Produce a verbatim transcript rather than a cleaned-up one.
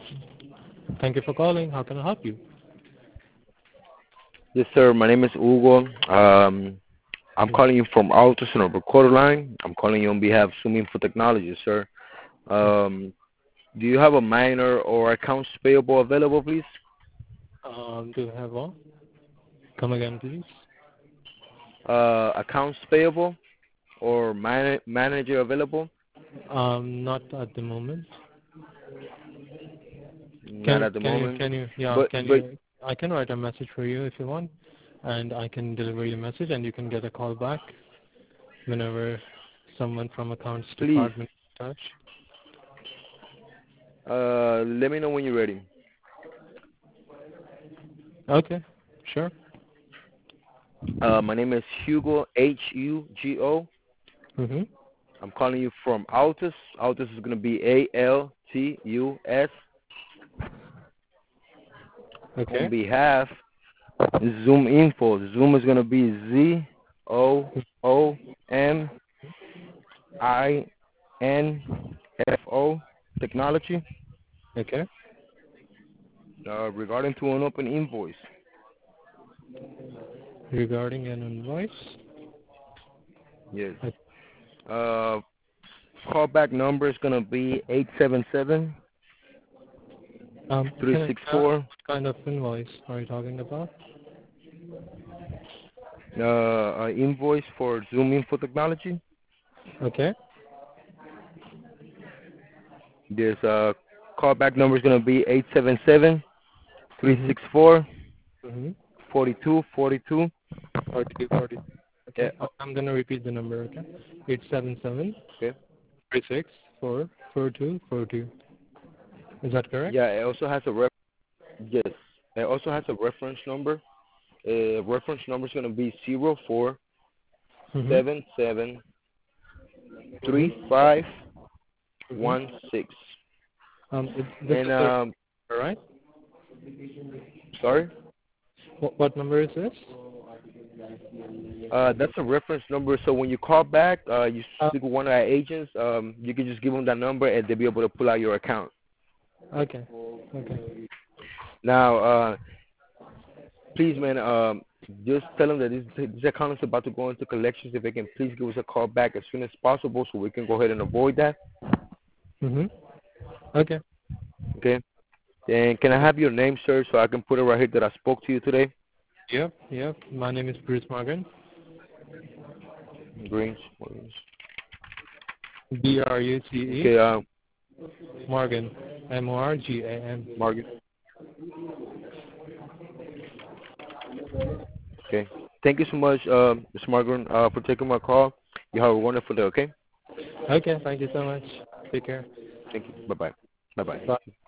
Thank you for calling. How can I help you? Yes, sir. My name is Hugo. Um, I'm Mhm. calling you from Altus on a recorder line. I'm calling you on behalf of Zoom Info Technology, sir. Um, do you have a minor or accounts payable available, please? Um, do you have one? Come again, please. Uh, accounts payable or man- manager available? Um, not at the moment. Not Can at the can you moment. can you yeah But can but you I can write a message for you if you want, and I can deliver your message, and you can get a call back whenever someone from accounts please, department is in touch. uh, let me know when you're ready. Okay, sure. Uh, my name is Hugo H U G O. Mhm. I'm calling you from Altus. Altus is gonna be A L T U S on Okay. behalf Zoom Info. Zoom is gonna be Z O O M I N F O Technology. Okay. Uh, regarding to an open invoice. Regarding an invoice. Yes. Uh, Uh, callback number is gonna be eight seven seven Um, three can I six ask four. what kind of invoice are you talking about? Uh, an invoice for Zoom Info Technology. Okay. This uh callback number is gonna be eight seven seven three Mhm. six four Mhm. forty two forty two. Forty forty. Yeah. Okay. I- I'm gonna repeat the number. Okay. Eight seven seven Okay. three six four four two four two. Is that correct? Yeah. It also has a ref. Yes. It also has a reference number. Uh, reference number is gonna be zero four Mhm. seven seven Mhm. three five Mhm. one six. Um, it, this And is the um, number, right? sorry. What, what number is this? Uh, that's a reference number. So when you call back, uh, you Uh, speak with one of our agents. Um, you can just give them that number, and they'll be able to pull out your account. okay. Okay. Now, uh, please, man, um, just tell them that this, this account is about to go into collections. If they can please give us a call back as soon as possible, so we can go ahead and avoid that. Mhm. Okay. Okay. And can I Okay. have your name, sir, so I can put it right here that I spoke to you today? Yep. Yep. My name is Bruce Morgan. Greens. B R U C E Okay. Uh, Morgan. M O R G A N. Margaret. Okay. Thank you so much, uh, Miss Margaret, uh, for taking my call. You have a wonderful day. Okay. Okay. Thank you so much. Take care. Thank you. Bye bye. Bye bye. Bye.